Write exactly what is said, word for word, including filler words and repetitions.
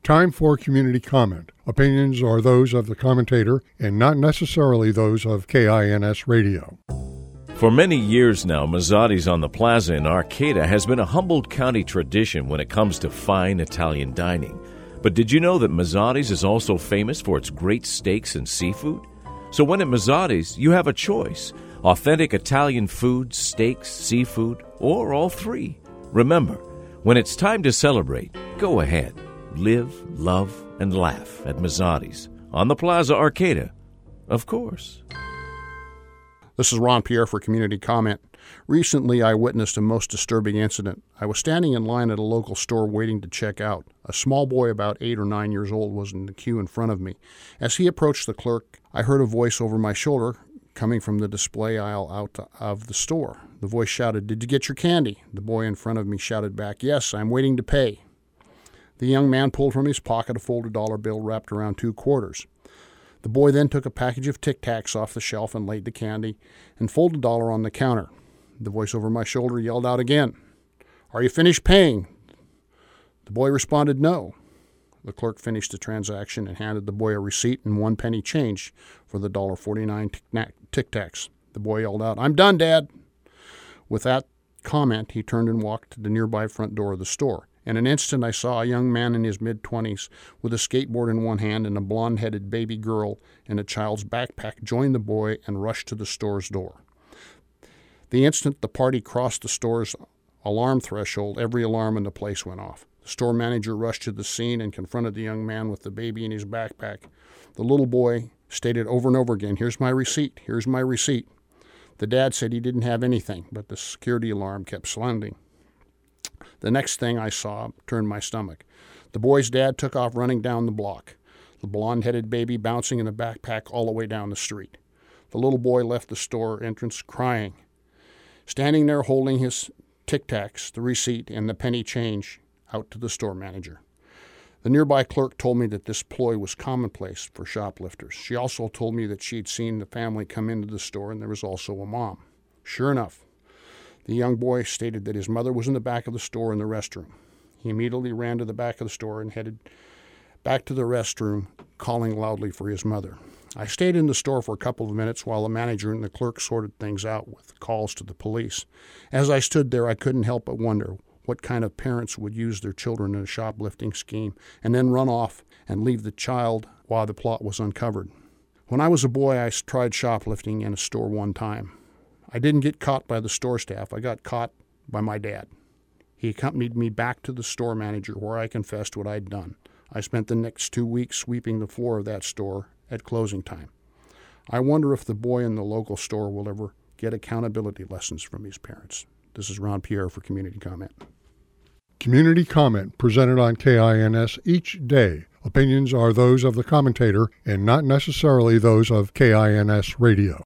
Time for community comment. Opinions are those of the commentator and not necessarily those of K I N S Radio. For many years now, Mazzotti's on the Plaza in Arcata has been a Humboldt County tradition when it comes to fine Italian dining. But did you know that Mazzotti's is also famous for its great steaks and seafood? So when at Mazzotti's, you have a choice: authentic Italian food, steaks, seafood, or all three. Remember, when it's time to celebrate, go ahead. Live, love, and laugh at Mazzotti's on the Plaza Arcata, of course. This is Ron Pierre for Community Comment. Recently, I witnessed a most disturbing incident. I was standing in line at a local store waiting to check out. A small boy about eight or nine years old was in the queue in front of me. As he approached the clerk, I heard a voice over my shoulder coming from the display aisle out of the store. The voice shouted, "Did you get your candy?" The boy in front of me shouted back, "Yes, I'm waiting to pay." The young man pulled from his pocket a folded dollar bill wrapped around two quarters. The boy then took a package of Tic Tacs off the shelf and laid the candy and folded dollar on the counter. The voice over my shoulder yelled out again, "Are you finished paying?" The boy responded, "No." The clerk finished the transaction and handed the boy a receipt and one penny change for the one dollar forty-nine Tic Tacs. The boy yelled out, "I'm done, Dad." With that comment, he turned and walked to the nearby front door of the store. In an instant, I saw a young man in his mid-twenties with a skateboard in one hand and a blonde-headed baby girl in a child's backpack join the boy and rush to the store's door. The instant the party crossed the store's alarm threshold, every alarm in the place went off. The store manager rushed to the scene and confronted the young man with the baby in his backpack. The little boy stated over and over again, "Here's my receipt, here's my receipt." The dad said he didn't have anything, but the security alarm kept sounding. The next thing I saw turned my stomach. The boy's dad took off running down the block, the blonde-headed baby bouncing in the backpack all the way down the street. The little boy left the store entrance crying. Standing there holding his Tic Tacs, the receipt, and the penny change out to the store manager. The nearby clerk told me that this ploy was commonplace for shoplifters. She also told me that she had seen the family come into the store and there was also a mom. Sure enough, the young boy stated that his mother was in the back of the store in the restroom. He immediately ran to the back of the store and headed back to the restroom, calling loudly for his mother. I stayed in the store for a couple of minutes while the manager and the clerk sorted things out with calls to the police. As I stood there, I couldn't help but wonder what kind of parents would use their children in a shoplifting scheme and then run off and leave the child while the plot was uncovered. When I was a boy, I tried shoplifting in a store one time. I didn't get caught by the store staff. I got caught by my dad. He accompanied me back to the store manager where I confessed what I'd done. I spent the next two weeks sweeping the floor of that store at closing time. I wonder if the boy in the local store will ever get accountability lessons from his parents. This is Ron Pierre for Community Comment. Community comment presented on K I N S each day. Opinions are those of the commentator and not necessarily those of K I N S Radio.